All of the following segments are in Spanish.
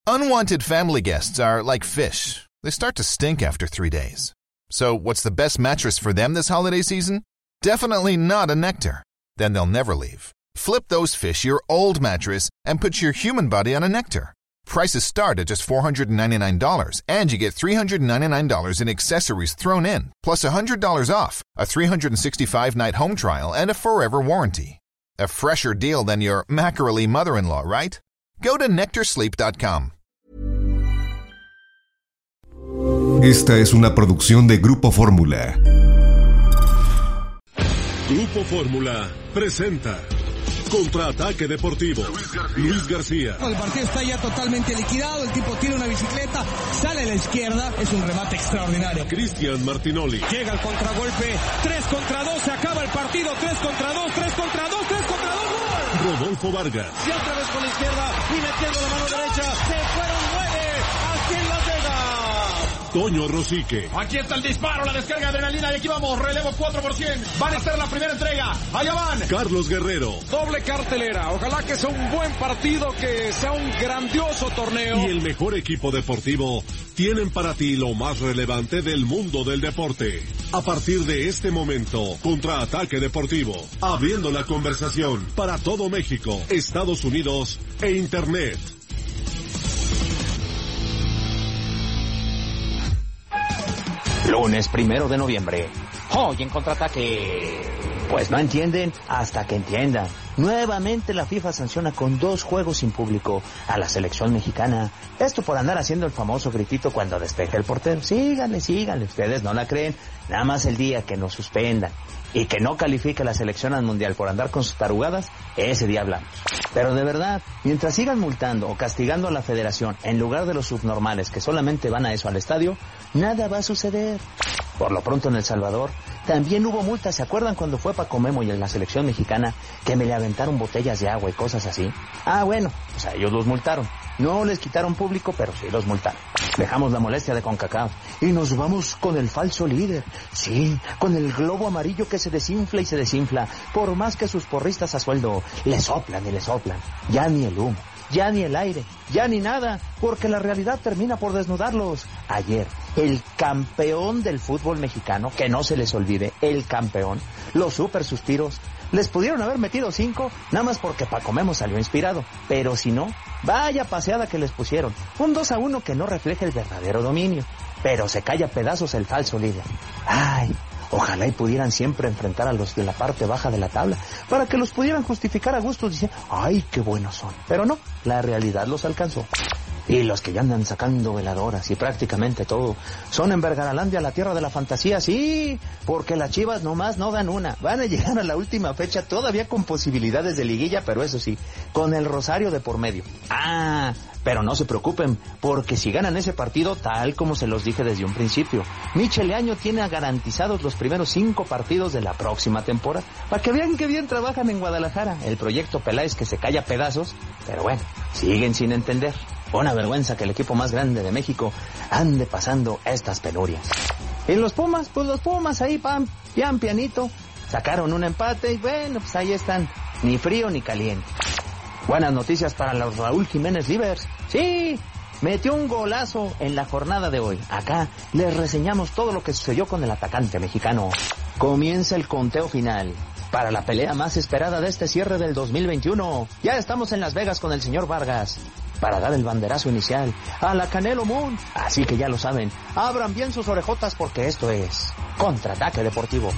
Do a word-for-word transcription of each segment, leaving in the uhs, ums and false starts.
Unwanted family guests are like fish. They start to stink after three days. So what's the best mattress for them this holiday season? Definitely not a Nectar. Then they'll never leave. Flip those fish your old mattress and put your human body on a Nectar. Prices start at just four hundred ninety-nine dollars, and you get three hundred ninety-nine dollars in accessories thrown in, plus one hundred dollars off, a three hundred sixty-five night home trial, and a forever warranty. A fresher deal than your mackerel mother-in-law, right? Go to nectar sleep dot com. Esta es una producción de Grupo Fórmula. Grupo Fórmula presenta Contraataque Deportivo. Luis García. El partido está ya totalmente liquidado. El tipo tira una bicicleta, sale a la izquierda. Es un remate extraordinario. Cristian Martinoli. Llega el contragolpe. tres contra dos. Se acaba el partido. tres contra dos. tres contra dos. tres contra dos. ¡Gol! Rodolfo Vargas. Y otra vez con la izquierda. Y metiendo la mano derecha. Se fueron nueve. Aquí en Las Vegas. Toño Rosique. Aquí está el disparo, la descarga de adrenalina y aquí vamos, relevo cuatro por ciento. Van a hacer la primera entrega. Allá van. Carlos Guerrero. Doble cartelera. Ojalá que sea un buen partido, que sea un grandioso torneo. Y el mejor equipo deportivo tienen para ti lo más relevante del mundo del deporte. A partir de este momento, Contraataque Deportivo, abriendo la conversación para todo México, Estados Unidos e Internet. Lunes primero de noviembre. Hoy en Contraataque. Pues no entienden hasta que entiendan. Nuevamente la FIFA sanciona con dos juegos sin público a la selección mexicana. Esto por andar haciendo el famoso gritito cuando despeje el portero. Síganle, síganle. Ustedes no la creen. Nada más el día que nos suspendan y que no califique la selección al mundial por andar con sus tarugadas, ese día hablamos. Pero de verdad, mientras sigan multando o castigando a la federación en lugar de los subnormales que solamente van a eso al estadio, nada va a suceder. Por lo pronto en El Salvador también hubo multas. ¿Se acuerdan cuando fue Paco Memo y en la selección mexicana que me le aventaron botellas de agua y cosas así? Ah, bueno, pues a ellos los multaron. No les quitaron público, pero sí los multaron. Dejamos la molestia de CONCACAF y nos vamos con el falso líder. Sí, con el globo amarillo que se desinfla y se desinfla, por más que sus porristas a sueldo le soplan y le soplan. Ya ni el humo, ya ni el aire, ya ni nada, porque la realidad termina por desnudarlos. Ayer, el campeón del fútbol mexicano, que no se les olvide, el campeón, los super suspiros, les pudieron haber metido cinco, nada más porque Paco Memo salió inspirado. Pero si no, vaya paseada que les pusieron. Un dos a uno que no refleja el verdadero dominio. Pero se cae a pedazos el falso líder. Ay, ojalá y pudieran siempre enfrentar a los de la parte baja de la tabla, para que los pudieran justificar a gusto diciendo, ay, qué buenos son. Pero no, la realidad los alcanzó. Y los que ya andan sacando veladoras y prácticamente todo son en Vergaralandia, la tierra de la fantasía, sí, porque las Chivas nomás no dan una. Van a llegar a la última fecha todavía con posibilidades de liguilla, pero eso sí, con el Rosario de por medio. Ah, pero no se preocupen, porque si ganan ese partido, tal como se los dije desde un principio, Michel Leaño tiene garantizados los primeros cinco partidos de la próxima temporada. Para que vean que bien trabajan en Guadalajara. El proyecto Peláez que se cae a pedazos, pero bueno, siguen sin entender. Una vergüenza que el equipo más grande de México ande pasando estas penurias. Y los Pumas, pues los Pumas ahí, pam, pian pianito, sacaron un empate y bueno, pues ahí están, ni frío ni caliente. Buenas noticias para los Raúl Jiménez Livers. Sí, metió un golazo en la jornada de hoy. Acá les reseñamos todo lo que sucedió con el atacante mexicano. Comienza el conteo final para la pelea más esperada de este cierre del dos mil veintiuno. Ya estamos en Las Vegas con el señor Vargas para dar el banderazo inicial a la Canelo Moon. Así que ya lo saben, abran bien sus orejotas porque esto es Contraataque Deportivo.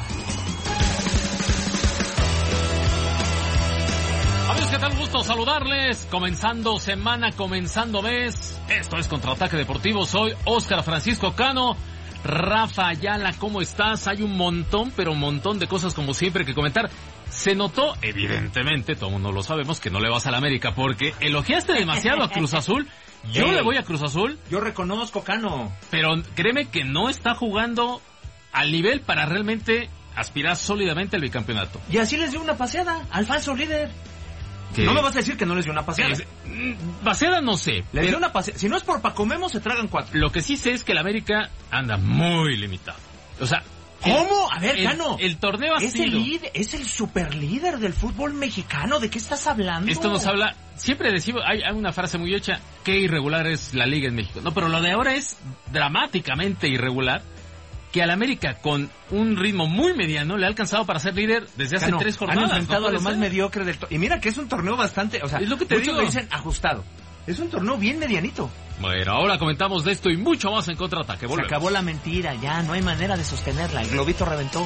Amigos, ¿qué tal? Gusto saludarles. Comenzando semana, comenzando mes. Esto es Contraataque Deportivo. Soy Óscar Francisco Cano. Rafa Ayala, ¿cómo estás? Hay un montón, pero un montón de cosas como siempre que comentar. Se notó, evidentemente, todo el mundo lo sabemos, que no le vas a la América porque elogiaste demasiado a Cruz Azul. Yo Ey, le voy a Cruz Azul. Yo reconozco, Cano. Pero créeme que no está jugando al nivel para realmente aspirar sólidamente al bicampeonato. Y así les dio una paseada al falso líder. ¿Qué? No me vas a decir que no les dio una paseada. Eh, paseada no sé. Les dio una paseada. Si no es por Paco Memo, se tragan cuatro. Lo que sí sé es que el América anda muy limitado. O sea, ¿Cómo? A ver, el, Cano. El torneo ha es sido... El líder, es el superlíder del fútbol mexicano. ¿De qué estás hablando? Esto nos habla... Siempre decimos, hay, hay una frase muy hecha, qué irregular es la liga en México. No, pero lo de ahora es dramáticamente irregular, que al América con un ritmo muy mediano le ha alcanzado para ser líder desde hace Cano, tres jornadas. Han enfrentado ¿no a lo más ser? mediocre del torneo. Y mira que es un torneo bastante, o sea, es lo que te muchos digo. le dicen ajustado. Es un torneo bien medianito. Bueno, ahora comentamos de esto y mucho más en Contraataque. Se acabó la mentira, ya no hay manera de sostenerla. El globito reventó.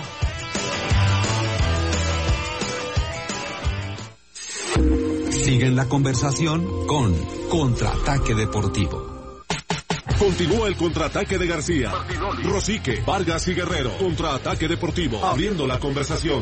Siguen la conversación con Contraataque Deportivo. Continúa el Contraataque de García, Rosique, Vargas y Guerrero. Contraataque Deportivo, abriendo la conversación.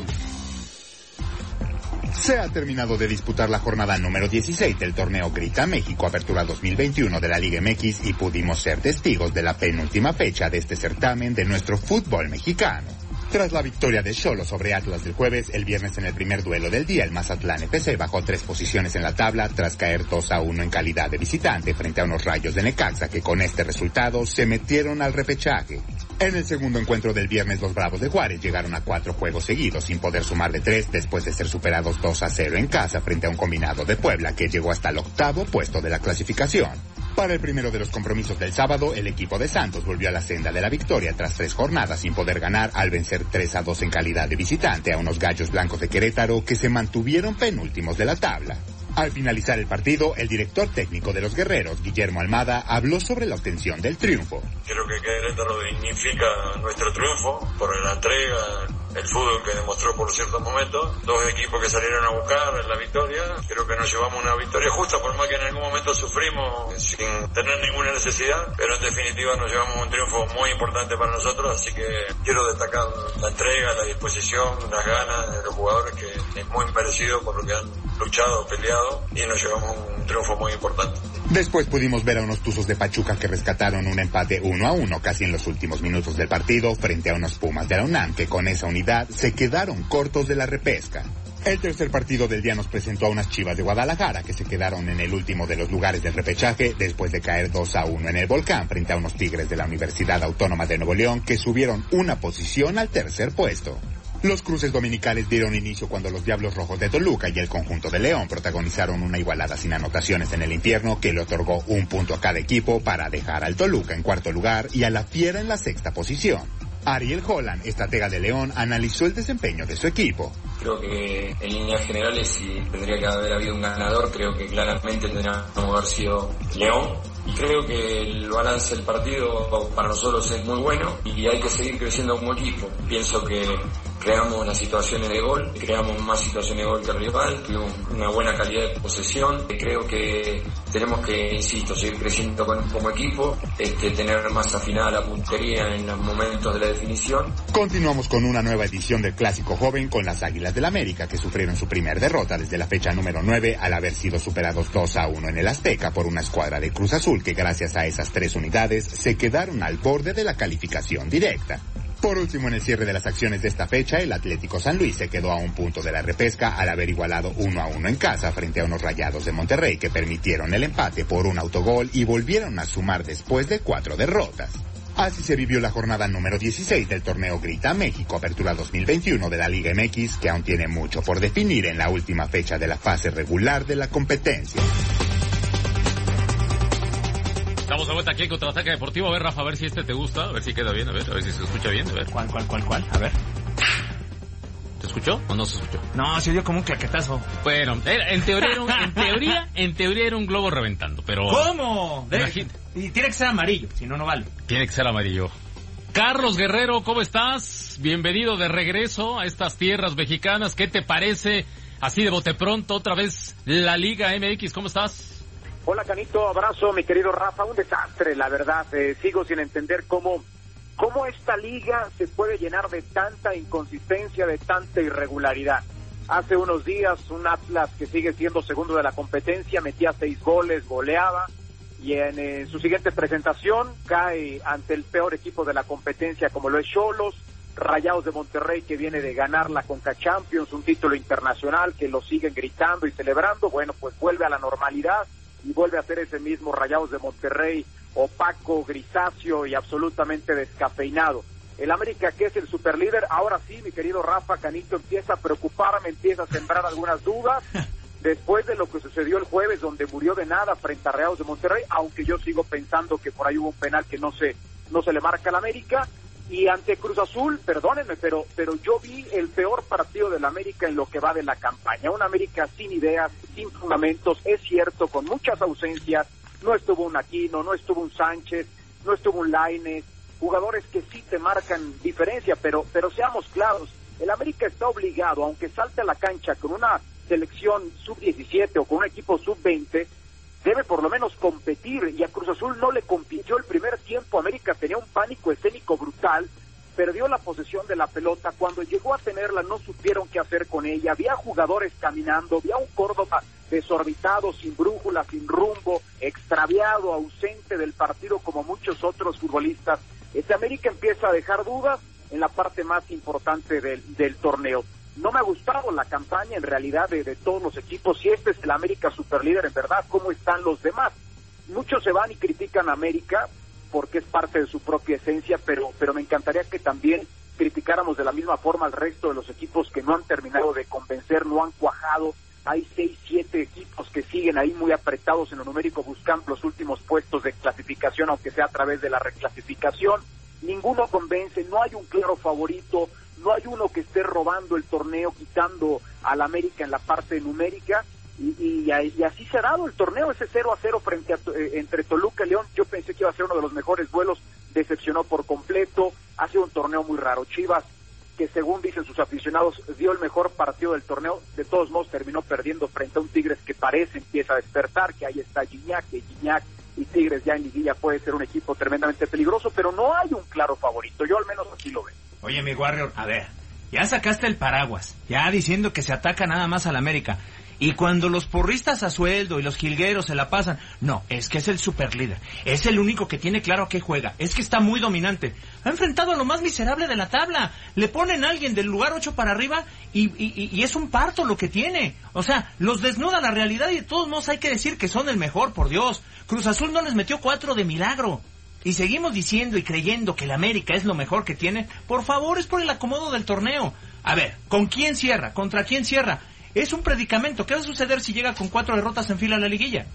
Se ha terminado de disputar la jornada número dieciséis del torneo Grita México Apertura dos mil veintiuno de la Liga M X y pudimos ser testigos de la penúltima fecha de este certamen de nuestro fútbol mexicano. Tras la victoria de Xolos sobre Atlas del jueves, el viernes en el primer duelo del día, el Mazatlán F C bajó tres posiciones en la tabla tras caer dos a uno en calidad de visitante frente a unos Rayos de Necaxa que con este resultado se metieron al repechaje. En el segundo encuentro del viernes, los Bravos de Juárez llegaron a cuatro juegos seguidos sin poder sumar de tres después de ser superados dos a cero en casa frente a un combinado de Puebla que llegó hasta el octavo puesto de la clasificación. Para el primero de los compromisos del sábado, el equipo de Santos volvió a la senda de la victoria tras tres jornadas sin poder ganar al vencer tres a dos en calidad de visitante a unos Gallos Blancos de Querétaro que se mantuvieron penúltimos de la tabla. Al finalizar el partido, el director técnico de los guerreros, Guillermo Almada, habló sobre la obtención del triunfo. Creo que Querétaro dignifica nuestro triunfo por la entrega, el fútbol que demostró por ciertos momentos. Dos equipos que salieron a buscar la victoria. Creo que nos llevamos una victoria justa, por más que en algún momento sufrimos sin tener ninguna necesidad. Pero en definitiva nos llevamos un triunfo muy importante para nosotros. Así que quiero destacar la entrega, la disposición, las ganas de los jugadores, que es muy merecido por lo que han luchado, peleado, y nos llevamos un triunfo muy importante. Después pudimos ver a unos Tuzos de Pachuca que rescataron un empate uno a uno casi en los últimos minutos del partido frente a unos Pumas de la UNAM que con esa unidad se quedaron cortos de la repesca. El tercer partido del día nos presentó a unas Chivas de Guadalajara que se quedaron en el último de los lugares del repechaje después de caer dos a uno en el Volcán frente a unos Tigres de la Universidad Autónoma de Nuevo León que subieron una posición al tercer puesto. Los cruces dominicales dieron inicio cuando los Diablos Rojos de Toluca y el conjunto de León protagonizaron una igualada sin anotaciones en el infierno que le otorgó un punto a cada equipo para dejar al Toluca en cuarto lugar y a la Fiera en la sexta posición. Ariel Holland, estratega de León, analizó el desempeño de su equipo. Creo que en líneas generales, si tendría que haber habido un ganador, creo que claramente tendría que haber sido León. Y creo que el balance del partido para nosotros es muy bueno y hay que seguir creciendo como equipo. Pienso que creamos las situaciones de gol, creamos más situaciones de gol que el rival, tuvimos una buena calidad de posesión. Creo que tenemos que, insisto, seguir creciendo como equipo, este, tener más afinada la puntería en los momentos de la definición. Continuamos con una nueva edición del Clásico Joven con las Águilas del América que sufrieron su primer derrota desde la fecha número nueve al haber sido superados dos a uno en el Azteca por una escuadra de Cruz Azul que gracias a esas tres unidades se quedaron al borde de la calificación directa. Por último, en el cierre de las acciones de esta fecha, el Atlético San Luis se quedó a un punto de la repesca al haber igualado uno a uno en casa frente a unos Rayados de Monterrey que permitieron el empate por un autogol y volvieron a sumar después de cuatro derrotas. Así se vivió la jornada número dieciséis del torneo Grita México Apertura dos mil veintiuno de la Liga M X, que aún tiene mucho por definir en la última fecha de la fase regular de la competencia. Estamos de vuelta aquí en Contraataque Deportivo. A ver, Rafa, a ver si este te gusta, a ver si queda bien, a ver, a ver si se escucha bien, a ver. ¿Cuál, cuál, cuál, cuál? A ver. ¿Se escuchó o no se escuchó? No, se oyó como un claquetazo. Bueno, era, en teoría era un, en teoría, en teoría era un globo reventando, pero... ¿Cómo? Imagín... Y tiene que ser amarillo, si no, no vale. Tiene que ser amarillo. Carlos Guerrero, ¿cómo estás? Bienvenido de regreso a estas tierras mexicanas. ¿Qué te parece, así de bote pronto, otra vez la Liga M X? ¿Cómo estás? Hola, Canito, abrazo, mi querido Rafa. Un desastre, la verdad. Eh, sigo sin entender cómo, cómo esta liga se puede llenar de tanta inconsistencia, de tanta irregularidad. Hace unos días, un Atlas que sigue siendo segundo de la competencia, metía seis goles, goleaba, y en eh, su siguiente presentación cae ante el peor equipo de la competencia, como lo es Xolos, Rayados de Monterrey, que viene de ganar la Conca Champions, un título internacional que lo siguen gritando y celebrando. Bueno, pues vuelve a la normalidad y vuelve a ser ese mismo Rayados de Monterrey, opaco, grisáceo y absolutamente descafeinado. el América, que es el superlíder. Ahora sí, mi querido Rafa, Canito, empieza a preocuparme, empieza a sembrar algunas dudas después de lo que sucedió el jueves, donde murió de nada frente a Rayados de Monterrey, aunque yo sigo pensando que por ahí hubo un penal que no se no se le marca al América. Y ante Cruz Azul, perdónenme, pero pero yo vi el peor partido del América en lo que va de la campaña. Un América sin ideas, sin fundamentos, es cierto, con muchas ausencias. No estuvo un Aquino, no estuvo un Sánchez, no estuvo un Lainez, jugadores que sí te marcan diferencia, pero pero seamos claros, el América está obligado, aunque salte a la cancha con una selección sub diecisiete o con un equipo sub veinte, debe por lo menos competir, y a Cruz Azul no le compitió el primer tiempo. América tenía un pánico escénico brutal, perdió la posesión de la pelota, cuando llegó a tenerla no supieron qué hacer con ella, había jugadores caminando, había un Córdoba desorbitado, sin brújula, sin rumbo, extraviado, ausente del partido como muchos otros futbolistas. Este América empieza a dejar dudas en la parte más importante del, del torneo. No me ha gustado la campaña en realidad de, de todos los equipos. Si este es el América superlíder, en verdad, ¿cómo están los demás? Muchos se van y critican a América porque es parte de su propia esencia, pero, pero me encantaría que también criticáramos de la misma forma al resto de los equipos que no han terminado de convencer, no han cuajado. Hay seis, siete equipos que siguen ahí muy apretados en lo numérico, buscando los últimos puestos de clasificación, aunque sea a través de la reclasificación. Ninguno convence, no hay un claro favorito, no hay uno que esté robando el torneo, quitando al América en la parte numérica, y, y, y así se ha dado el torneo, ese cero a cero frente a, eh, entre Toluca y León. Yo pensé que iba a ser uno de los mejores duelos, decepcionó por completo, ha sido un torneo muy raro. Chivas, que según dicen sus aficionados, dio el mejor partido del torneo, de todos modos terminó perdiendo frente a un Tigres que parece empieza a despertar, que ahí está Gignac, que Gignac y Tigres ya en liguilla puede ser un equipo tremendamente peligroso, pero no hay un claro favorito, yo al menos así lo veo. Oye, mi Warrior, a ver, ya sacaste el paraguas, ya diciendo que se ataca nada más al América, y cuando los porristas a sueldo y los jilgueros se la pasan, no, es que es el superlíder, es el único que tiene claro a qué juega, es que está muy dominante, ha enfrentado a lo más miserable de la tabla, le ponen a alguien del lugar ocho para arriba y, y, y es un parto lo que tiene, o sea, los desnuda la realidad y de todos modos hay que decir que son el mejor, por Dios. Cruz Azul no les metió cuatro de milagro. Y seguimos diciendo y creyendo que el América es lo mejor que tiene. Por favor, es por el acomodo del torneo. A ver, ¿con quién cierra? ¿Contra quién cierra? Es un predicamento. ¿Qué va a suceder si llega con cuatro derrotas en fila a la liguilla?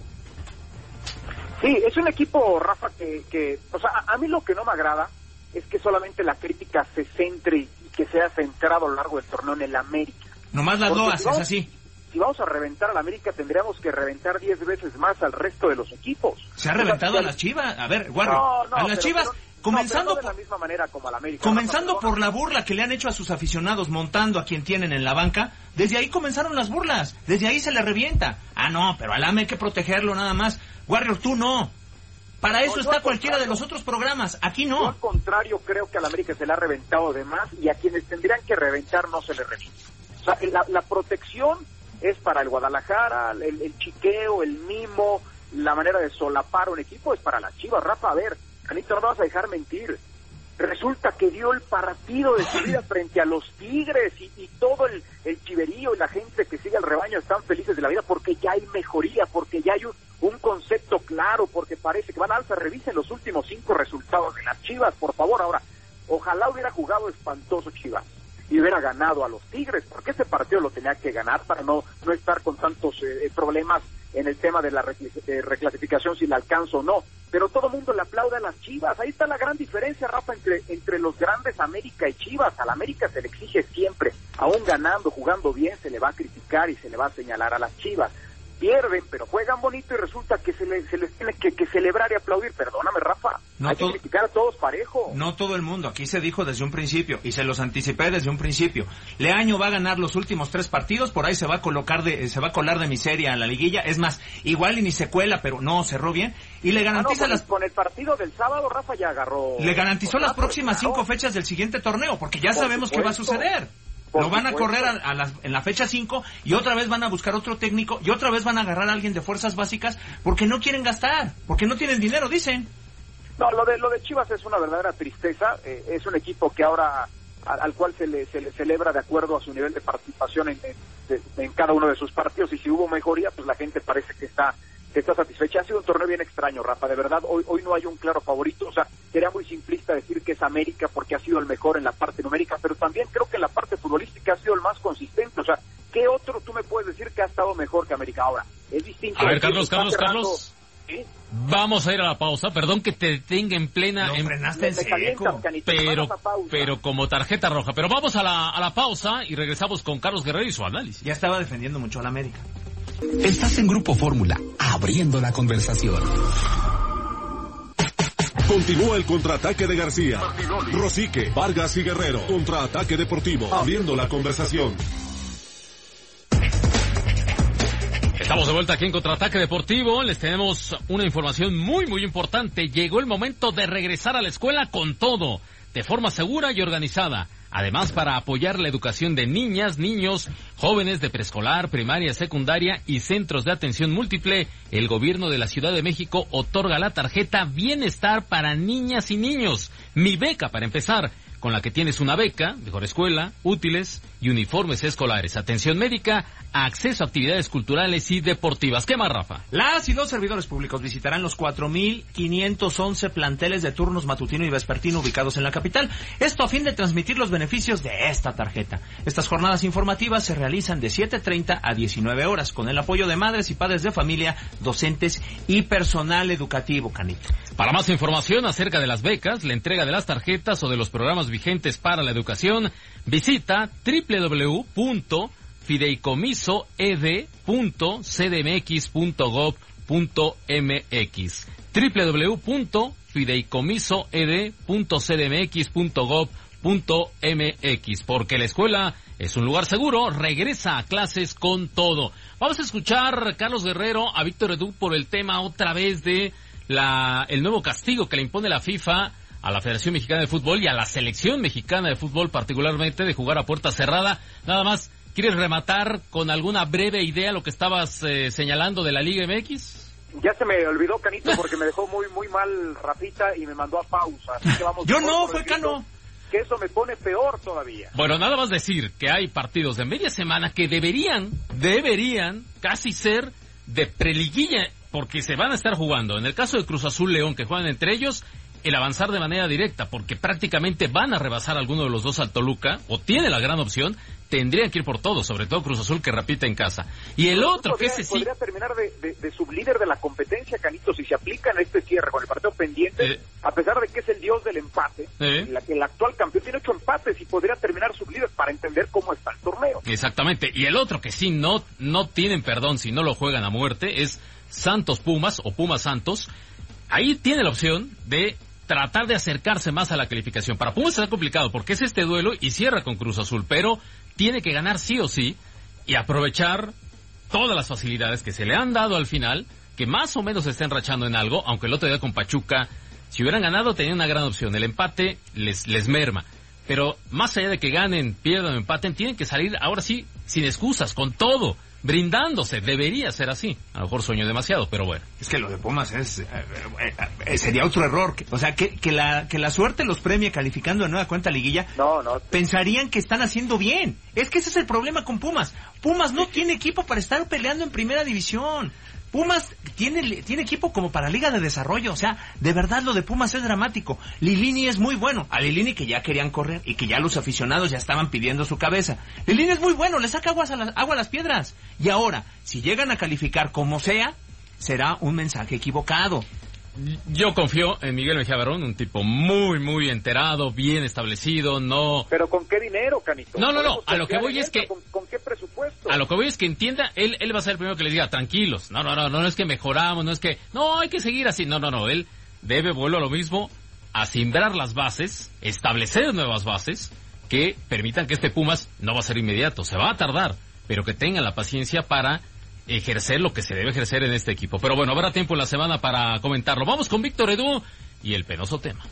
Sí, es un equipo, Rafa, que, que o sea, a, a mí lo que no me agrada es que solamente la crítica se centre y que sea centrado a lo largo del torneo en el América. Nomás las Porque loas, si vamos, es así. Si vamos a reventar al América, tendríamos que reventar diez veces más al resto de los equipos. Se ha reventado o sea, a las Chivas. A ver, Guardia, no, no, a las pero, Chivas... Pero, Comenzando, no, no de la misma manera como al América. Comenzando Rafa, por la burla que le han hecho a sus aficionados montando a quien tienen en la banca, desde ahí comenzaron las burlas, desde ahí se le revienta. Ah, no, pero al A M hay que protegerlo nada más. Warrior, tú no. Para eso no, está cualquiera de los otros programas, aquí no. Yo al contrario creo que al América se le ha reventado de más y a quienes tendrían que reventar no se le revienta. O sea, la, la protección es para el Guadalajara, el, el chiqueo, el mimo, la manera de solapar un equipo es para las Chivas. Rafa, a ver, Canito, no me vas a dejar mentir. Resulta que dio el partido de su vida frente a los Tigres y, y todo el, el chiverío y la gente que sigue al rebaño están felices de la vida porque ya hay mejoría, porque ya hay un, un concepto claro, porque parece que van a alza. Revisen los últimos cinco resultados de las Chivas, por favor. Ahora, ojalá hubiera jugado espantoso Chivas y hubiera ganado a los Tigres, porque ese partido lo tenía que ganar para no, no estar con tantos eh, problemas en el tema de la reclasificación, si la alcanzo o no, pero todo el mundo le aplaude a las Chivas. Ahí está la gran diferencia, Rafa, entre, entre los grandes América y Chivas. A la América se le exige siempre, aún ganando, jugando bien, se le va a criticar y se le va a señalar. A las Chivas pierden, pero juegan bonito y resulta que se, le, se les tiene que, que celebrar y aplaudir. Perdóname, Rafa, no hay to- que criticar a todos parejo. No todo el mundo, aquí se dijo desde un principio, y se los anticipé desde un principio. Leaño va a ganar los últimos tres partidos, por ahí se va a colocar de, se va a colar de miseria a la liguilla, es más, igual y ni se cuela, pero no, cerró bien, y le garantiza ah, no, con las... El, con el partido del sábado, Rafa ya agarró... Le garantizó las próximas claro. cinco fechas del siguiente torneo, porque ya por sabemos qué va a suceder. Por Lo van a correr a, a la, en la fecha cinco y otra vez van a buscar otro técnico y otra vez van a agarrar a alguien de fuerzas básicas porque no quieren gastar, porque no tienen dinero, dicen. No, lo de lo de Chivas es una verdadera tristeza. Eh, es un equipo que ahora a, al cual se le, se le celebra de acuerdo a su nivel de participación en, en, en cada uno de sus partidos, y si hubo mejoría, pues la gente parece que está que está satisfecha. Ha sido un torneo bien extraño, Rafa, de verdad, hoy hoy no hay un claro favorito, o sea, sería muy simplista decir que es América porque ha sido el mejor en la parte numérica, pero también creo que en la parte futbolística ha sido el más consistente, o sea, ¿qué otro tú me puedes decir que ha estado mejor que América? Ahora, es distinto. A ver, Carlos, Carlos, cerrando, Carlos. ¿Sí? Vamos a ir a la pausa, perdón que te detenga en plena... No, en... frenaste en seco. Pero, pero como tarjeta roja. Pero vamos a la, a la pausa y regresamos con Carlos Guerrero y su análisis. Ya estaba defendiendo mucho a la América. Estás en Grupo Fórmula, abriendo la conversación. Continúa el contraataque de García, Rosique, Vargas y Guerrero. Contraataque deportivo, abriendo la conversación. Estamos de vuelta aquí en Contraataque Deportivo. Les tenemos una información muy, muy importante. Llegó el momento de regresar a la escuela con todo, de forma segura y organizada. Además, para apoyar la educación de niñas, niños, jóvenes de preescolar, primaria, secundaria y centros de atención múltiple, el gobierno de la Ciudad de México otorga la tarjeta Bienestar para niñas y niños. Mi beca, para empezar, con la que tienes una beca, mejor escuela, útiles y uniformes escolares, atención médica, acceso a actividades culturales y deportivas. ¿Qué más, Rafa? Las y los servidores públicos visitarán los cuatro mil quinientos once planteles de turnos matutino y vespertino ubicados en la capital. Esto a fin de transmitir los beneficios de esta tarjeta. Estas jornadas informativas se realizan de siete treinta a diecinueve horas con el apoyo de madres y padres de familia, docentes y personal educativo, Canito. Para más información acerca de las becas, la entrega de las tarjetas o de los programas vigentes para la educación, visita doble u doble u doble u punto fideicomiso e d punto c d m x punto gob punto m x doble u doble u doble u punto fideicomiso e d punto c d m x punto gob punto m x, porque la escuela es un lugar seguro. Regresa a clases con todo. Vamos a escuchar, Carlos Guerrero, a Víctor Edu por el tema otra vez de la el nuevo castigo que le impone la FIFA a la Federación Mexicana de Fútbol y a la Selección Mexicana de Fútbol, particularmente de jugar a puerta cerrada. Nada más, ¿quieres rematar con alguna breve idea lo que estabas eh, señalando de la Liga M X? Ya se me olvidó, Canito, porque me dejó muy muy mal Rafita y me mandó a pausa. Así que vamos. Yo no, fue Cano. Que eso me pone peor todavía. Bueno, nada más decir que hay partidos de media semana que deberían, deberían casi ser de preliguilla, porque se van a estar jugando. En el caso de Cruz Azul León, que juegan entre ellos, el avanzar de manera directa, porque prácticamente van a rebasar a alguno de los dos al Toluca, o tiene la gran opción, tendrían que ir por todo, sobre todo Cruz Azul, que repite en casa. Y el otro, podría, que ese sí... Podría terminar de, de, de sublíder de la competencia, Canito, si se aplica en este cierre con el partido pendiente, eh, a pesar de que es el dios del empate, eh, la que el actual campeón tiene ocho empates y podría terminar sublíder para entender cómo está el torneo. Exactamente. Y el otro que sí no, no tienen perdón si no lo juegan a muerte es Santos Pumas o Pumas Santos. Ahí tiene la opción de tratar de acercarse más a la calificación. Para Pumas será complicado porque es este duelo y cierra con Cruz Azul, pero tiene que ganar sí o sí y aprovechar todas las facilidades que se le han dado al final, que más o menos se está enrachando en algo, aunque el otro día con Pachuca, si hubieran ganado, tenían una gran opción. El empate les, les merma. Pero más allá de que ganen, pierdan o empaten, tienen que salir ahora sí, sin excusas, con todo, brindándose. Debería ser así. A lo mejor sueño demasiado, pero bueno. Es que lo de Pumas es eh, eh, eh, sería otro error. O sea, que, que la que la suerte los premie calificando de nueva cuenta liguilla. No, no. Pensarían que están haciendo bien. Es que ese es el problema con Pumas. Pumas no tiene equipo para estar peleando en primera división. Pumas tiene, tiene equipo como para Liga de Desarrollo. O sea, de verdad lo de Pumas es dramático. Lilini es muy bueno. A Lilini que ya querían correr y que ya los aficionados ya estaban pidiendo su cabeza. Lilini es muy bueno, le saca aguas a las, agua a las piedras. Y ahora, si llegan a calificar como sea, será un mensaje equivocado. Yo confío en Miguel Mejía Barón, un tipo muy, muy enterado, bien establecido, no... ¿Pero con qué dinero, Canito? No, no, no, a lo que voy es que... ¿Con, con qué presupuesto? A lo que voy es que entienda, él él va a ser el primero que les diga, tranquilos, no, no, no, no es que mejoramos, no es que... No, hay que seguir así, no, no, no, él debe, vuelvo a lo mismo, a simbrar las bases, establecer nuevas bases que permitan que este Pumas no va a ser inmediato, se va a tardar, pero que tengan la paciencia para ejercer lo que se debe ejercer en este equipo. Pero bueno, habrá tiempo en la semana para comentarlo. Vamos con Víctor Edu y el penoso tema.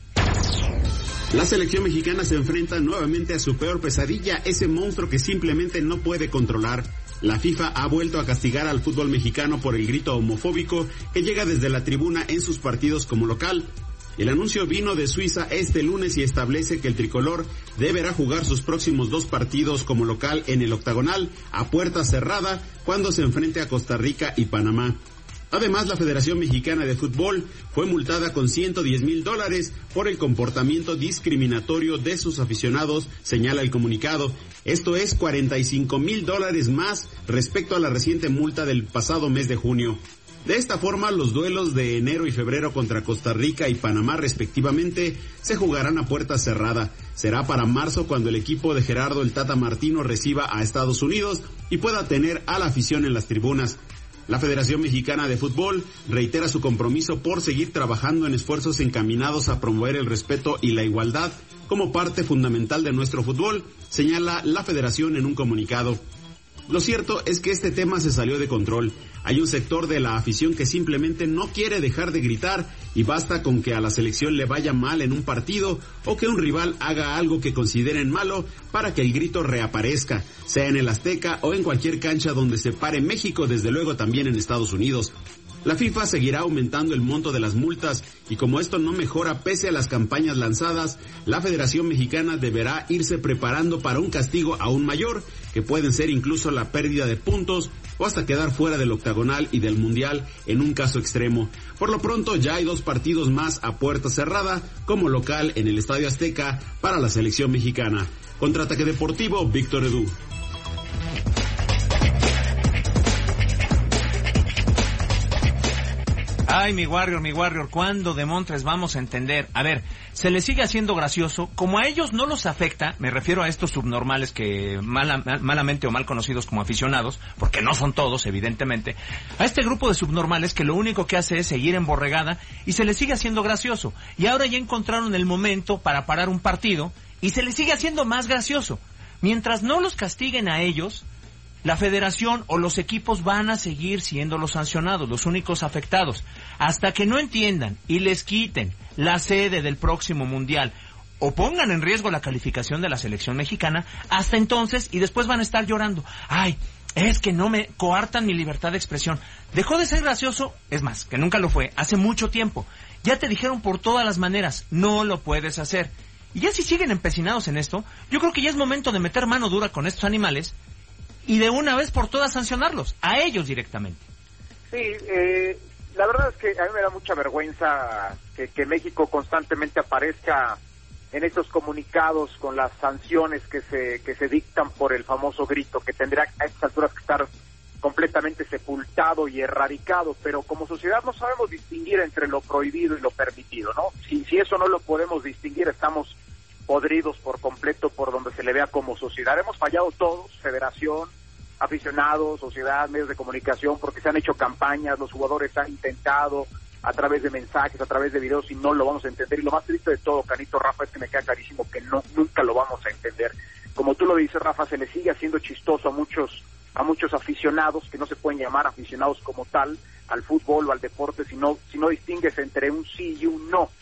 La selección mexicana se enfrenta nuevamente a su peor pesadilla, ese monstruo que simplemente no puede controlar. La FIFA ha vuelto a castigar al fútbol mexicano por el grito homofóbico que llega desde la tribuna en sus partidos como local. El anuncio vino de Suiza este lunes y establece que el tricolor deberá jugar sus próximos dos partidos como local en el octagonal a puerta cerrada cuando se enfrente a Costa Rica y Panamá. Además, la Federación Mexicana de Fútbol fue multada con ciento diez mil dólares por el comportamiento discriminatorio de sus aficionados, señala el comunicado. Esto es cuarenta y cinco mil dólares más respecto a la reciente multa del pasado mes de junio. De esta forma, los duelos de enero y febrero contra Costa Rica y Panamá respectivamente se jugarán a puerta cerrada. Será para marzo cuando el equipo de Gerardo el Tata Martino reciba a Estados Unidos y pueda tener a la afición en las tribunas. La Federación Mexicana de Fútbol reitera su compromiso por seguir trabajando en esfuerzos encaminados a promover el respeto y la igualdad como parte fundamental de nuestro fútbol, señala la Federación en un comunicado. Lo cierto es que este tema se salió de control. Hay un sector de la afición que simplemente no quiere dejar de gritar y basta con que a la selección le vaya mal en un partido o que un rival haga algo que consideren malo para que el grito reaparezca, sea en el Azteca o en cualquier cancha donde se pare México, desde luego también en Estados Unidos. La FIFA seguirá aumentando el monto de las multas y como esto no mejora pese a las campañas lanzadas, la Federación Mexicana deberá irse preparando para un castigo aún mayor, que pueden ser incluso la pérdida de puntos o hasta quedar fuera del octagonal y del mundial en un caso extremo. Por lo pronto ya hay dos partidos más a puerta cerrada como local en el Estadio Azteca para la selección mexicana. Contraataque deportivo, Víctor Edu. Ay, mi Warrior, mi Warrior, ¿cuándo de Montres vamos a entender? A ver, se les sigue haciendo gracioso, como a ellos no los afecta, me refiero a estos subnormales que mala, malamente o mal conocidos como aficionados, porque no son todos, evidentemente, a este grupo de subnormales que lo único que hace es seguir emborregada y se les sigue haciendo gracioso. Y ahora ya encontraron el momento para parar un partido y se les sigue haciendo más gracioso. Mientras no los castiguen a ellos, la federación o los equipos van a seguir siendo los sancionados, los únicos afectados, hasta que no entiendan y les quiten la sede del próximo mundial o pongan en riesgo la calificación de la selección mexicana, hasta entonces, y después van a estar llorando. Ay, es que no me coartan mi libertad de expresión. Dejó de ser gracioso, es más, que nunca lo fue, hace mucho tiempo. Ya te dijeron por todas las maneras, no lo puedes hacer. Y ya si siguen empecinados en esto, yo creo que ya es momento de meter mano dura con estos animales y de una vez por todas sancionarlos, a ellos directamente. Sí, eh, la verdad es que a mí me da mucha vergüenza que, que México constantemente aparezca en estos comunicados con las sanciones que se que se dictan por el famoso grito, que tendría a estas alturas que estar completamente sepultado y erradicado, pero como sociedad no sabemos distinguir entre lo prohibido y lo permitido, ¿no? Si, si eso no lo podemos distinguir, estamos podridos por completo por donde se le vea como sociedad. Hemos fallado todos, federación, aficionados, sociedad, medios de comunicación, porque se han hecho campañas, los jugadores han intentado a través de mensajes, a través de videos, y no lo vamos a entender. Y lo más triste de todo, Canito, Rafa, es que me queda clarísimo que no nunca lo vamos a entender. Como tú lo dices, Rafa, se le sigue haciendo chistoso a muchos a muchos aficionados que no se pueden llamar aficionados como tal al fútbol o al deporte, si no, si no distingues entre un sí y un no.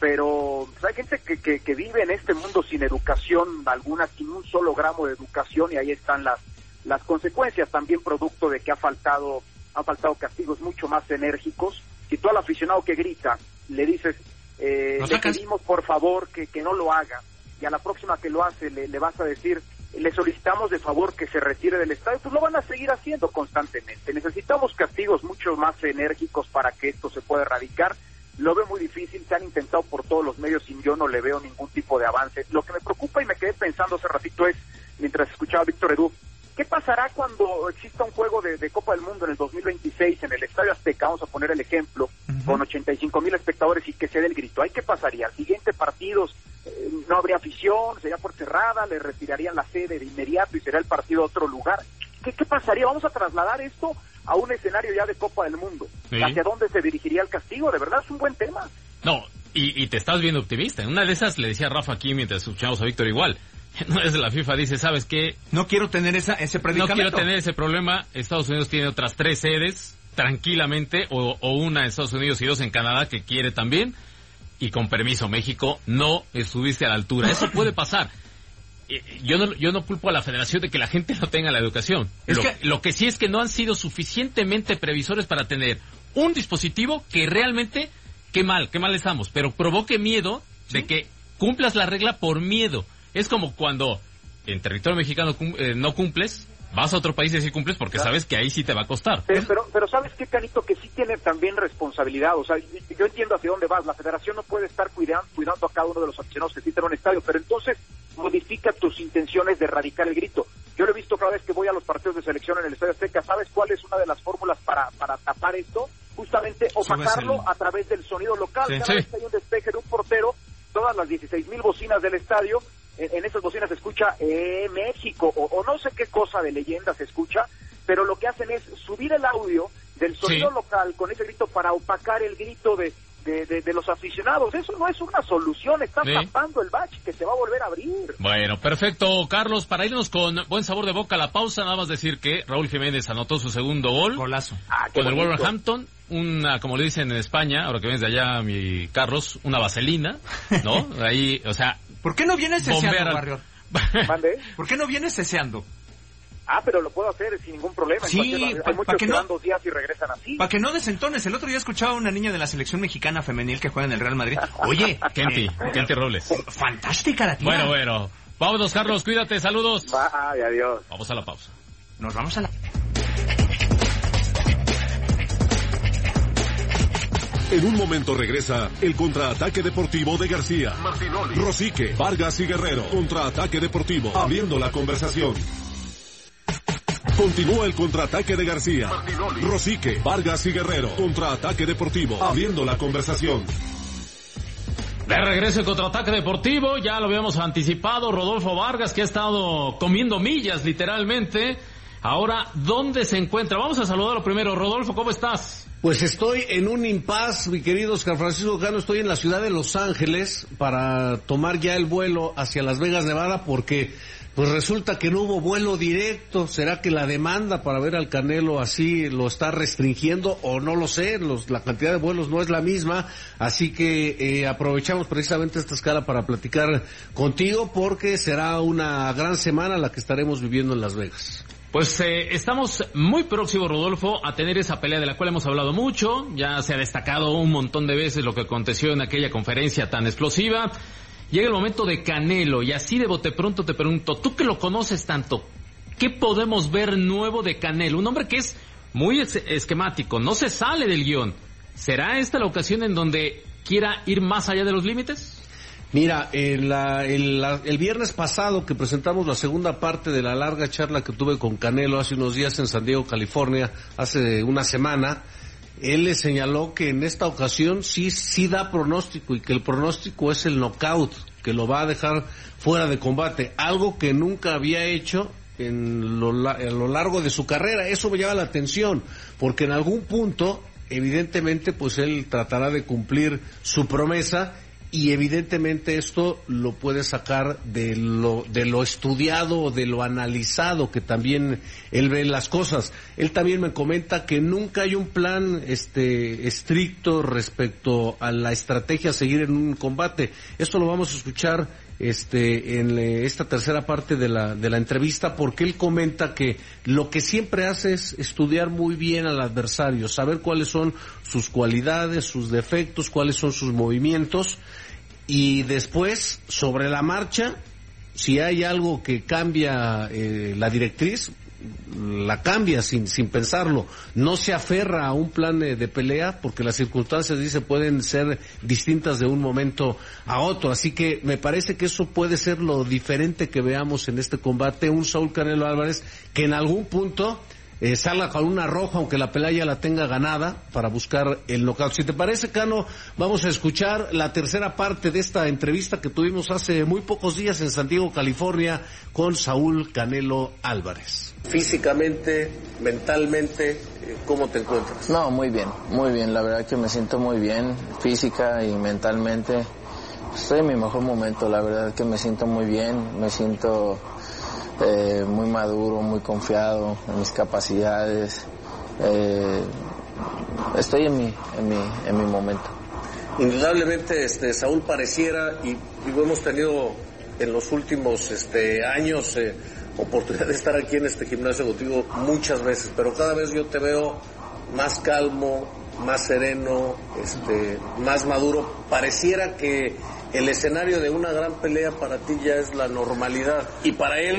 Pero pues, hay gente que, que, que vive en este mundo sin educación alguna, sin un solo gramo de educación, y ahí están las las consecuencias, también producto de que ha faltado han faltado castigos mucho más enérgicos. Si tú al aficionado que grita le dices, eh, le pedimos por favor que, que no lo haga, y a la próxima que lo hace le, le vas a decir, le solicitamos de favor que se retire del estadio, pues lo van a seguir haciendo constantemente. Necesitamos castigos mucho más enérgicos para que esto se pueda erradicar. Lo veo muy difícil, se han intentado por todos los medios y yo no le veo ningún tipo de avance. Lo que me preocupa y me quedé pensando hace ratito es, mientras escuchaba a Víctor Edu, ¿qué pasará cuando exista un juego de, de Copa del Mundo en el dos mil veintiséis en el Estadio Azteca? Vamos a poner el ejemplo, uh-huh, con ochenta y cinco mil espectadores y que se dé el grito. ¿Ahí qué pasaría? Al siguiente partido eh, no habría afición, sería por cerrada, le retirarían la sede de inmediato y será el partido a otro lugar. ¿Qué, qué pasaría? Vamos a trasladar esto a un escenario ya de Copa del Mundo. Sí. ¿Hacia dónde se dirigiría el castigo? De verdad es un buen tema. No, y, y te estás viendo optimista. En una de esas le decía a Rafa aquí mientras escuchamos a Víctor igual. No es la FIFA, dice, ¿sabes qué? No quiero tener esa, ese predicamento. No quiero tener ese problema. Estados Unidos tiene otras tres sedes, tranquilamente, o, o una en Estados Unidos y dos en Canadá, que quiere también. Y con permiso, México, no estuviste a la altura. Eso puede pasar. Yo no, yo no culpo a la federación de que la gente no tenga la educación. Es lo, que... lo que sí es que no han sido suficientemente previsores para tener un dispositivo que realmente, qué mal, qué mal estamos, pero provoque miedo, ¿sí?, de que cumplas la regla por miedo. Es como cuando en territorio mexicano eh, no cumples Vas a otro país y así cumples porque claro. sabes que ahí sí te va a costar. Pero, pero, pero ¿sabes qué, Canito? Que sí tiene también responsabilidad. O sea, yo entiendo hacia dónde vas. La federación no puede estar cuidando, cuidando a cada uno de los aficionados que existen en un estadio, pero entonces modifica tus intenciones de erradicar el grito. Yo lo he visto cada vez que voy a los partidos de selección en el Estadio Azteca. ¿Sabes cuál es una de las fórmulas para, para tapar esto? Justamente opacarlo el... a través del sonido local. Sí, cada sí. vez que hay un despeje de un portero, todas las dieciséis mil bocinas del estadio, en, en esas bocinas se escucha eh, México, o, o no sé qué cosa de leyenda se escucha, pero lo que hacen es subir el audio del sonido sí. local con ese grito para opacar el grito de, de, de, de los aficionados. Eso no es una solución, están sí. tapando el bache que se va a volver a abrir. Bueno, perfecto, Carlos, para irnos con buen sabor de boca a la pausa, nada más decir que Raúl Jiménez anotó su segundo gol. Golazo. Ah, con bonito. el Wolverhampton, una, como le dicen en España, ahora que vienes de allá, mi Carlos, una vaselina, ¿no? Ahí, o sea... ¿Por qué no vienes ceseando, Barrio? ¿Mande? ¿Por qué no vienes ceseando? Ah, pero lo puedo hacer sin ningún problema. Sí, hay pa, muchos pa que que no, dan dos días y regresan así. Para que no desentones. El otro día escuchaba a una niña de la selección mexicana femenil que juega en el Real Madrid. Oye, Kenty, Kenty Robles. Fantástica la tía. Bueno, bueno. Vámonos, Carlos, cuídate, saludos. Bye, adiós. Vamos a la pausa. Nos vamos a la... En un momento regresa el contraataque deportivo de García, Martinoli, Rosique, Vargas y Guerrero. Contraataque deportivo, abriendo la conversación. Continúa el contraataque de García, Martinoli, Rosique, Vargas y Guerrero. Contraataque deportivo, abriendo la conversación. De regreso el contraataque deportivo, ya lo habíamos anticipado, Rodolfo Vargas, que ha estado comiendo millas literalmente. Ahora, ¿dónde se encuentra? Vamos a saludarlo primero. Rodolfo, ¿cómo estás? Pues estoy en un impasse, mi querido Oscar Francisco Cano. Estoy en la ciudad de Los Ángeles para tomar ya el vuelo hacia Las Vegas, Nevada, porque pues resulta que no hubo vuelo directo. ¿Será que la demanda para ver al Canelo así lo está restringiendo? O no lo sé, los, la cantidad de vuelos no es la misma. Así que eh, aprovechamos precisamente esta escala para platicar contigo, porque será una gran semana la que estaremos viviendo en Las Vegas. Pues eh, estamos muy próximos, Rodolfo, a tener esa pelea de la cual hemos hablado mucho. Ya se ha destacado un montón de veces lo que aconteció en aquella conferencia tan explosiva. Llega el momento de Canelo, y así de bote pronto te pregunto, tú que lo conoces tanto, ¿qué podemos ver nuevo de Canelo? Un hombre que es muy es- esquemático, no se sale del guión. ¿Será esta la ocasión en donde quiera ir más allá de los límites? Mira, el, la, el, la, el viernes pasado que presentamos la segunda parte de la larga charla que tuve con Canelo hace unos días en San Diego, California, hace una semana, él le señaló que en esta ocasión sí, sí da pronóstico, y que el pronóstico es el knockout, que lo va a dejar fuera de combate, algo que nunca había hecho en lo, en lo largo de su carrera. Eso me llama la atención, porque en algún punto, evidentemente, pues él tratará de cumplir su promesa, y evidentemente esto lo puede sacar de lo de lo estudiado, de lo analizado que también él ve las cosas. Él también me comenta que nunca hay un plan este estricto respecto a la estrategia a seguir en un combate. Esto lo vamos a escuchar este en esta tercera parte de la de la entrevista, porque él comenta que lo que siempre hace es estudiar muy bien al adversario, saber cuáles son sus cualidades, sus defectos, cuáles son sus movimientos, y después, sobre la marcha, si hay algo que cambia eh, la directriz, la cambia sin sin pensarlo. No se aferra a un plan de, de pelea, porque las circunstancias, dice, pueden ser distintas de un momento a otro. Así que me parece que eso puede ser lo diferente que veamos en este combate. Un Saúl Canelo Álvarez que en algún punto Eh, salga con una roja, aunque la pelea ya la tenga ganada, para buscar el knockout. Si te parece, Cano, vamos a escuchar la tercera parte de esta entrevista que tuvimos hace muy pocos días en San Diego, California, con Saúl Canelo Álvarez. Físicamente, mentalmente, ¿cómo te encuentras? No, muy bien, muy bien. La verdad que me siento muy bien, física y mentalmente. Estoy en mi mejor momento, la verdad que me siento muy bien, me siento Eh, muy maduro, muy confiado en mis capacidades. Eh, estoy en mi, en mi, en mi momento. Indudablemente, este, Saúl, pareciera, y, y lo hemos tenido en los últimos este, años, eh, oportunidad de estar aquí en este gimnasio contigo muchas veces, pero cada vez yo te veo más calmo, más sereno, este, más maduro. Pareciera que el escenario de una gran pelea para ti ya es la normalidad, y para él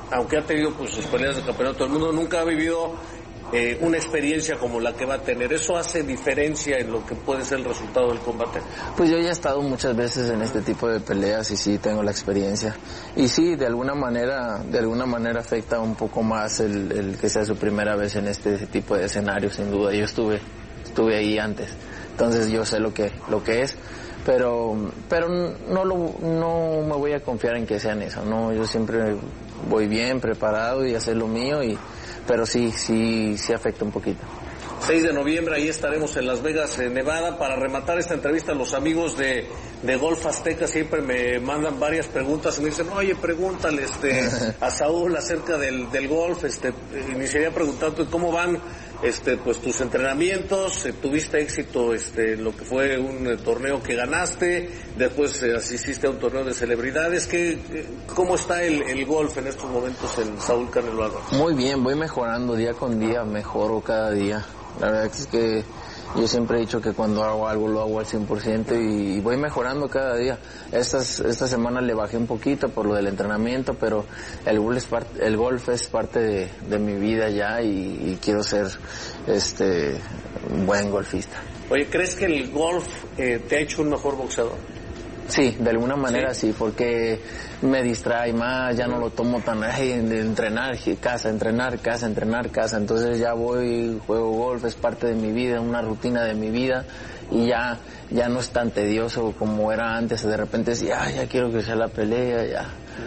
aunque ha tenido pues sus peleas de campeonato del mundo, nunca ha vivido eh, una experiencia como la que va a tener. ¿Eso hace diferencia en lo que puede ser el resultado del combate? Pues yo ya he estado muchas veces en este tipo de peleas y sí tengo la experiencia. Y sí, de alguna manera, de alguna manera afecta un poco más el, el que sea su primera vez en este tipo de escenario, sin duda. Yo estuve, estuve ahí antes, entonces yo sé lo que, lo que es. Pero, pero no lo, no me voy a confiar en que sea en eso, no, yo siempre voy bien preparado y hacer lo mío, y, pero sí, sí, sí afecta un poquito. seis de noviembre, ahí estaremos en Las Vegas, en Nevada. Para rematar esta entrevista, los amigos de, de Golf Azteca siempre me mandan varias preguntas y me dicen, oye, pregúntale este, a Saúl acerca del, del golf. Este, iniciaría preguntando cómo van este, pues tus entrenamientos. Eh, tuviste éxito este, en lo que fue un eh, torneo que ganaste, después eh, asististe a un torneo de celebridades. ¿Qué, eh, ¿Cómo está el, el golf en estos momentos en Saúl Canelo Álvarez? Muy bien, voy mejorando día con día, mejoro cada día. La verdad es que yo siempre he dicho que cuando hago algo lo hago al cien por ciento y voy mejorando cada día. Estas, esta semana le bajé un poquito por lo del entrenamiento, pero el golf es parte, el golf es parte de, de mi vida ya y, y quiero ser este un buen golfista. Oye, ¿crees que el golf eh, te ha hecho un mejor boxeador? Sí, de alguna manera sí, sí porque me distrae más, ya no lo tomo tan ay, de entrenar, casa, entrenar, casa, entrenar, casa, entonces ya voy, juego golf, es parte de mi vida, una rutina de mi vida y ya ya no es tan tedioso como era antes, de repente decía, ya quiero que sea la pelea, ya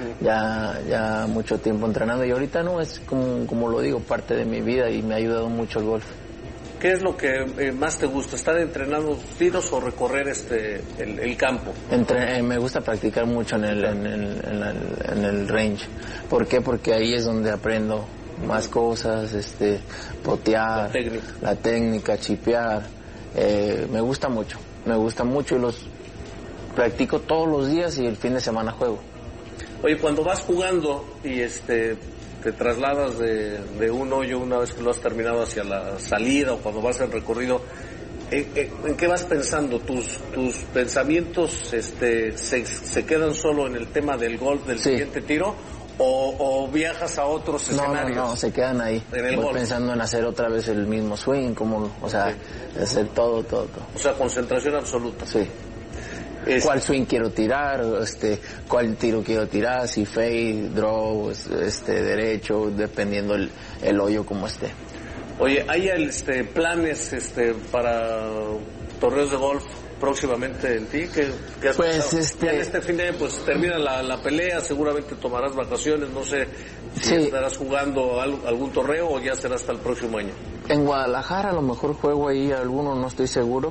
ya ya mucho tiempo entrenando y ahorita no, es como, como lo digo, parte de mi vida y me ha ayudado mucho el golf. ¿Qué es lo que eh, más te gusta? ¿Estar entrenando tiros o recorrer este el, el campo? Entre, eh, me gusta practicar mucho en el, en, el, en, el, en el range. ¿Por qué? Porque ahí es donde aprendo más cosas, este, potear, la técnica, la técnica chipear. Eh, me gusta mucho, me gusta mucho y los practico todos los días y el fin de semana juego. Oye, cuando vas jugando y este... te trasladas de, de un hoyo una vez que lo has terminado hacia la salida o cuando vas en recorrido, ¿en, en, en qué vas pensando? ¿Tus tus pensamientos este se, se quedan solo en el tema del golf, del sí. siguiente tiro? O, ¿O viajas a otros no, escenarios? No, no, se quedan ahí. En el Voy golf. pensando en hacer otra vez el mismo swing, como, o sea, sí. hacer todo, todo, todo. O sea, concentración absoluta. Sí. Este. ¿Cuál swing quiero tirar? Este, ¿cuál tiro quiero tirar? Si fade, draw, este, derecho, dependiendo el, el hoyo como esté. Oye, ¿hay este, planes este, para torneos de golf próximamente en ti? ¿Qué, qué has pues pensado? este... Ya en este fin de año pues termina la, la pelea, seguramente tomarás vacaciones, no sé si sí. estarás jugando algún, algún torneo o ya será hasta el próximo año. En Guadalajara a lo mejor juego ahí alguno, no estoy seguro,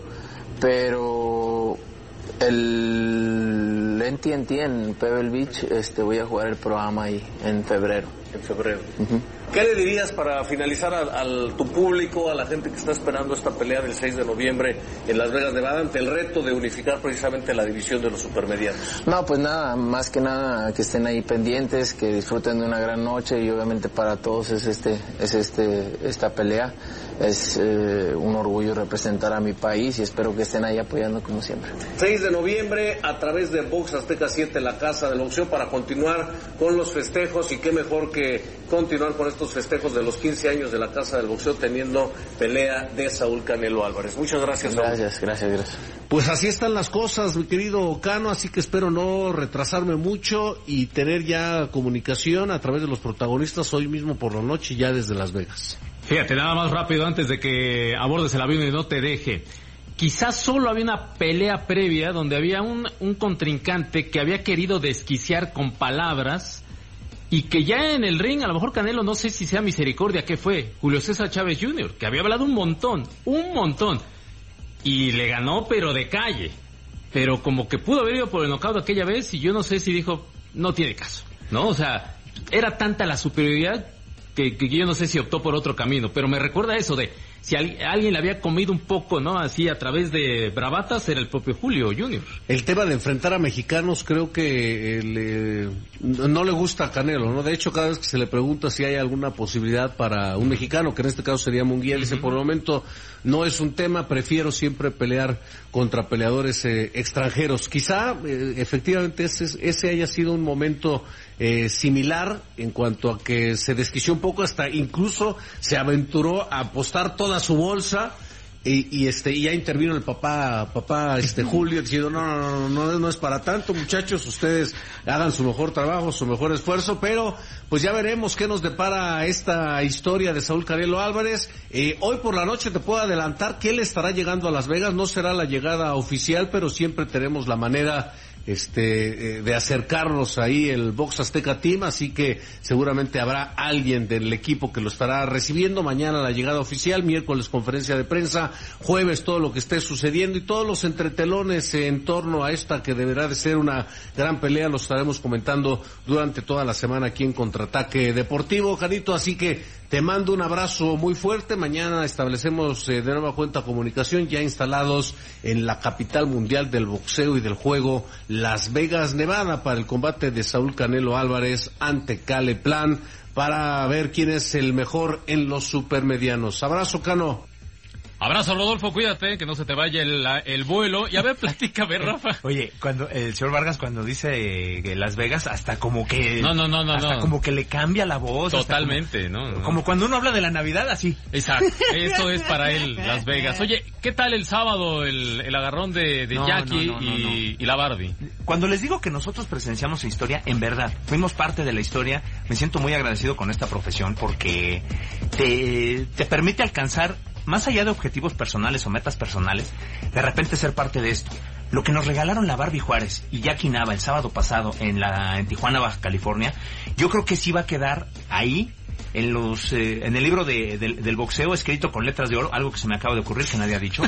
pero... El N T N T en Pebble Beach, este, voy a jugar el programa ahí en febrero. En febrero. Uh-huh. ¿Qué le dirías para finalizar a, a tu público, a la gente que está esperando esta pelea del seis de noviembre en Las Vegas, Nevada, ante el reto de unificar precisamente la división de los supermedianos? No, pues nada, más que nada que estén ahí pendientes, que disfruten de una gran noche y obviamente para todos es este, es este, esta pelea. Es eh, un orgullo representar a mi país y espero que estén ahí apoyando como siempre. seis de noviembre a través de Box Azteca siete, la casa del boxeo, para continuar con los festejos y qué mejor que continuar con estos festejos de los quince años de la casa del boxeo teniendo pelea de Saúl Canelo Álvarez. Muchas gracias, Saúl. Gracias, gracias, gracias. Pues así están las cosas, mi querido Cano, así que espero no retrasarme mucho y tener ya comunicación a través de los protagonistas hoy mismo por la noche ya desde Las Vegas. Fíjate, nada más rápido antes de que abordes el avión y no te deje. Quizás solo había una pelea previa donde había un, un contrincante que había querido desquiciar con palabras y que ya en el ring, a lo mejor Canelo, no sé si sea misericordia, ¿qué fue? Julio César Chávez junior, que había hablado un montón, un montón. Y le ganó, pero de calle. Pero como que pudo haber ido por el knockout aquella vez y yo no sé si dijo, no tiene caso, ¿no? O sea, era tanta la superioridad Que, que yo no sé si optó por otro camino, pero me recuerda eso de si al, alguien le había comido un poco, ¿no? Así a través de bravatas, era el propio Julio junior El tema de enfrentar a mexicanos creo que le, no le gusta a Canelo, ¿no? De hecho, cada vez que se le pregunta si hay alguna posibilidad para un mexicano, que en este caso sería Munguía, dice, uh-huh. por el momento no es un tema, prefiero siempre pelear contra peleadores eh, extranjeros. Quizá, eh, efectivamente, ese, ese haya sido un momento eh, similar en cuanto a que se desquició un poco, hasta incluso se aventuró a apostar toda su bolsa. Y, y este y ya intervino el papá papá este Julio diciendo no no no no no es para tanto, muchachos, ustedes hagan su mejor trabajo, su mejor esfuerzo, pero pues ya veremos qué nos depara esta historia de Saúl Canelo Álvarez. Eh, hoy por la noche te puedo adelantar que él estará llegando a Las Vegas, no será la llegada oficial, pero siempre tenemos la manera este eh, de acercarnos ahí el Box Azteca Team, así que seguramente habrá alguien del equipo que lo estará recibiendo. Mañana la llegada oficial, miércoles conferencia de prensa, jueves todo lo que esté sucediendo y todos los entretelones en torno a esta que deberá de ser una gran pelea los estaremos comentando durante toda la semana aquí en Contraataque Deportivo, Janito, así que te mando un abrazo muy fuerte. Mañana establecemos eh, de nueva cuenta comunicación, ya instalados en la capital mundial del boxeo y del juego, Las Vegas, Nevada, para el combate de Saúl Canelo Álvarez ante Caleb Plant, para ver quién es el mejor en los supermedianos. Abrazo, Cano. Abrazo, Rodolfo, cuídate, que no se te vaya el, el vuelo. Y a ver, platícame, Rafa. Oye, cuando el señor Vargas cuando dice que Las Vegas, hasta como que... No, no, no, no. Hasta no. como que le cambia la voz. Totalmente, como, ¿no? no. Como cuando uno habla de la Navidad, así. Exacto, eso es para él, Las Vegas. Oye, ¿qué tal el sábado el, el agarrón de, de no, Jackie no, no, no, y, no. y la Barbie? Cuando les digo que nosotros presenciamos historia, en verdad, fuimos parte de la historia, me siento muy agradecido con esta profesión porque te, te permite alcanzar, más allá de objetivos personales o metas personales, de repente ser parte de esto. Lo que nos regalaron la Barbie Juárez y Jackie Nava el sábado pasado en la en Tijuana, Baja California, yo creo que sí va a quedar ahí en los eh, en el libro de, de, del boxeo escrito con letras de oro, algo que se me acaba de ocurrir que nadie ha dicho,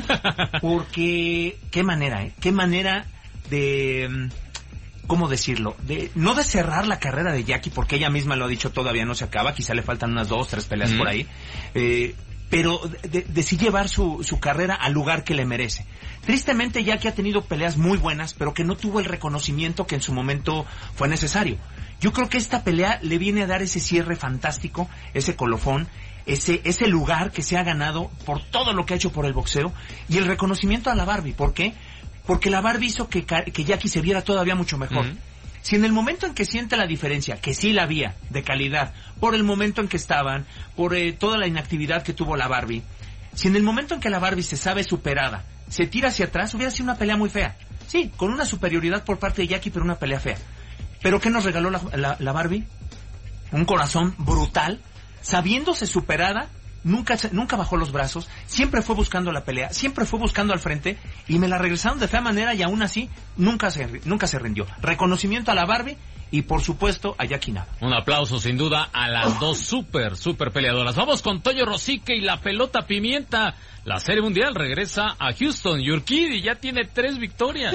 porque qué manera, ¿eh? Qué manera de... ¿Cómo decirlo? De, no de cerrar la carrera de Jackie, porque ella misma lo ha dicho, todavía no se acaba, quizá le faltan unas dos, tres peleas mm. por ahí, eh, pero de, de, de sí llevar su, su carrera al lugar que le merece. Tristemente, Jackie ha tenido peleas muy buenas, pero que no tuvo el reconocimiento que en su momento fue necesario. Yo creo que esta pelea le viene a dar ese cierre fantástico, ese colofón, ese ese lugar que se ha ganado por todo lo que ha hecho por el boxeo, y el reconocimiento a la Barbie. ¿Por qué? Porque la Barbie hizo que, que Jackie se viera todavía mucho mejor. Uh-huh. Si en el momento en que siente la diferencia, que sí la había, de calidad, por el momento en que estaban, por eh, toda la inactividad que tuvo la Barbie, si en el momento en que la Barbie se sabe superada, se tira hacia atrás, hubiera sido una pelea muy fea. Sí, con una superioridad por parte de Jackie, pero una pelea fea. ¿Pero qué nos regaló la, la, la Barbie? Un corazón brutal, sabiéndose superada, nunca nunca bajó los brazos, siempre fue buscando la pelea, siempre fue buscando al frente, y me la regresaron de fea manera, y aún así nunca se nunca se rindió. Reconocimiento a la Barbie y por supuesto a Jackie Nava. Un aplauso sin duda a las oh. dos super super peleadoras. Vamos con Toño Rosique y la pelota pimienta. La Serie Mundial regresa a Houston y Urquidy ya tiene tres victorias.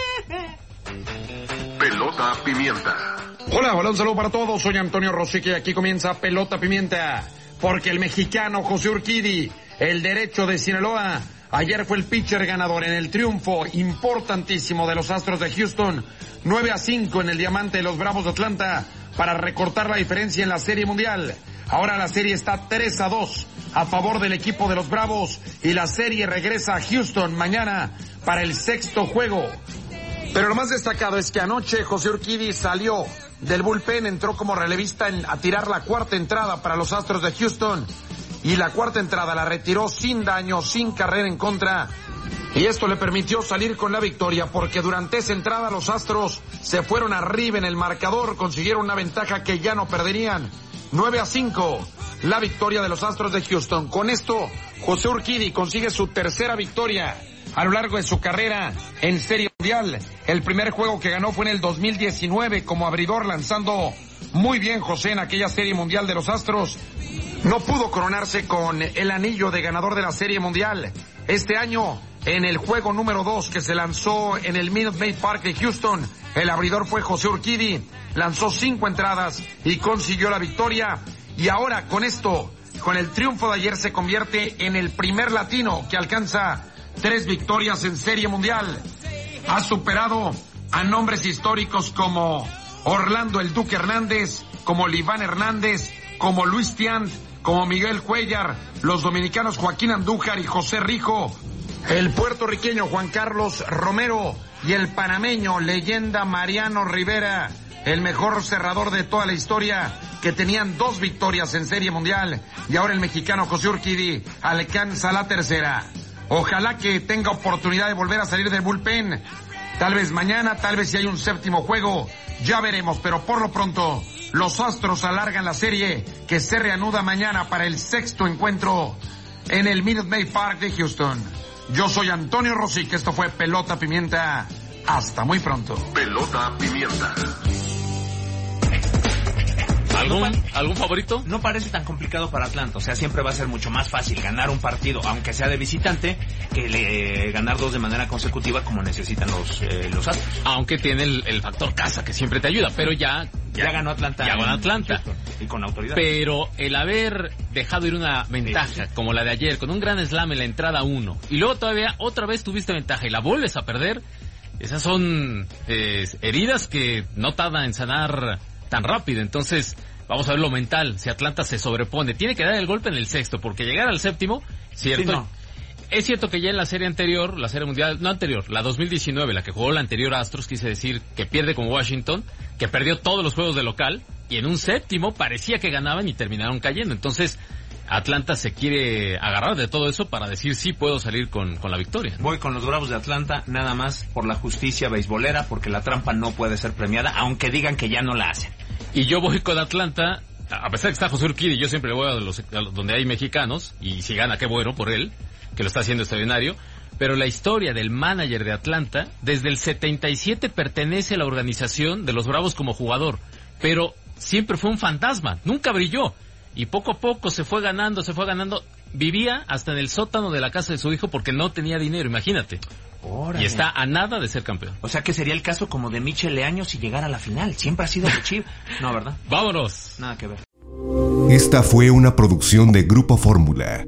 Pelota pimienta. Hola, hola, un saludo para todos. Soy Antonio Rosique y aquí comienza Pelota Pimienta. Porque el mexicano José Urquidy, el derecho de Sinaloa, ayer fue el pitcher ganador en el triunfo importantísimo de los Astros de Houston, nueve a cinco en el diamante de los Bravos de Atlanta, para recortar la diferencia en la Serie Mundial. Ahora la serie está tres a dos a favor del equipo de los Bravos y la serie regresa a Houston mañana para el sexto juego. Pero lo más destacado es que anoche José Urquidy salió del bullpen, entró como relevista en, a tirar la cuarta entrada para los Astros de Houston, y la cuarta entrada la retiró sin daño, sin carrera en contra, y esto le permitió salir con la victoria, porque durante esa entrada los Astros se fueron arriba en el marcador, consiguieron una ventaja que ya no perderían, nueve a cinco, la victoria de los Astros de Houston. Con esto, José Urquidy consigue su tercera victoria a lo largo de su carrera en Serie Mundial. El primer juego que ganó fue en el dos mil diecinueve como abridor, lanzando muy bien José en aquella Serie Mundial de los Astros. No pudo coronarse con el anillo de ganador de la Serie Mundial. Este año, en el juego número dos que se lanzó en el Minute Maid Park de Houston, el abridor fue José Urquidy, lanzó cinco entradas y consiguió la victoria. Y ahora, con esto, con el triunfo de ayer, se convierte en el primer latino que alcanza tres victorias en Serie Mundial. Ha superado a nombres históricos como Orlando el Duque Hernández, como Liván Hernández, como Luis Tiant, como Miguel Cuellar, los dominicanos Joaquín Andújar y José Rijo, el puertorriqueño Juan Carlos Romero y el panameño leyenda Mariano Rivera. el mejor cerrador de toda la historia, que tenían dos victorias en Serie Mundial, y ahora el mexicano José Urquidi alcanza la tercera. Ojalá que tenga oportunidad de volver a salir del bullpen. Tal vez mañana, tal vez si hay un séptimo juego, ya veremos, pero por lo pronto, los Astros alargan la serie, que se reanuda mañana para el sexto encuentro en el Minute Maid Park de Houston. Yo soy Antonio Rosique, esto fue Pelota Pimienta. Hasta muy pronto. Pelota Pimienta. ¿Algún, ¿Algún favorito? No parece tan complicado para Atlanta. O sea, siempre va a ser mucho más fácil ganar un partido, aunque sea de visitante, que le, ganar dos de manera consecutiva como necesitan los, eh, los Astros. Aunque tiene el, el factor casa que siempre te ayuda, pero ya... Ya, ya ganó Atlanta. Ya ganó Atlanta. Houston, y con autoridad. Pero el haber dejado ir una ventaja, sí, sí. como la de ayer, con un gran slam en la entrada uno, y luego todavía otra vez tuviste ventaja y la vuelves a perder, esas son eh, heridas que no tardan en sanar tan rápido. Entonces... Vamos a ver lo mental, si Atlanta se sobrepone. Tiene que dar el golpe en el sexto, porque llegar al séptimo, cierto. Sí, no. Es cierto que ya en la serie anterior, la serie mundial, no anterior, la dos mil diecinueve, la que jugó la anterior Astros, quise decir que pierde con Washington, que perdió todos los juegos de local, y en un séptimo parecía que ganaban y terminaron cayendo. Entonces, Atlanta se quiere agarrar de todo eso para decir sí puedo salir con, con la victoria, ¿no? Voy con los Bravos de Atlanta, nada más por la justicia beisbolera, porque la trampa no puede ser premiada, aunque digan que ya no la hacen. Y yo voy con Atlanta, a pesar de que está José Urquidi, yo siempre voy a los a donde hay mexicanos, y si gana, qué bueno por él, que lo está haciendo extraordinario, pero la historia del manager de Atlanta, desde el setenta y siete pertenece a la organización de los Bravos como jugador, pero siempre fue un fantasma, nunca brilló, y poco a poco se fue ganando, se fue ganando, vivía hasta en el sótano de la casa de su hijo porque no tenía dinero, imagínate. Órale. Y está a nada de ser campeón. O sea que sería el caso como de Michel Leaño si llegara a la final. Siempre ha sido de Chivas. No, ¿verdad? Vámonos. Nada que ver. Esta fue una producción de Grupo Fórmula.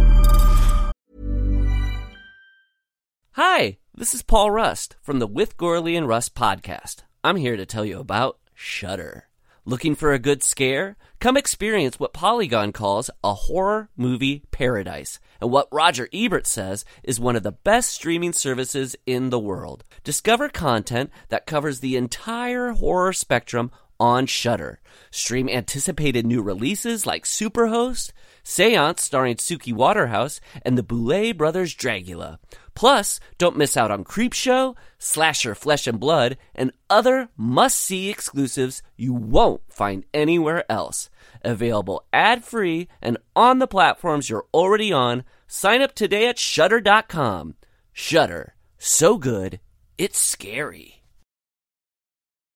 Hi, this is Paul Rust from the With Gorley and Rust podcast. I'm here to tell you about Shudder. Looking for a good scare? Come experience what Polygon calls a horror movie paradise, and what Roger Ebert says is one of the best streaming services in the world. Discover content that covers the entire horror spectrum on Shudder. Stream anticipated new releases like Superhost, Seance starring Suki Waterhouse, and the Boulet Brothers' Dragula. Plus, don't miss out on Creepshow, Slasher Flesh and Blood, and other must-see exclusives you won't find anywhere else. Available ad-free and on the platforms you're already on. Sign up today at Shudder dot com. Shudder. So good, it's scary.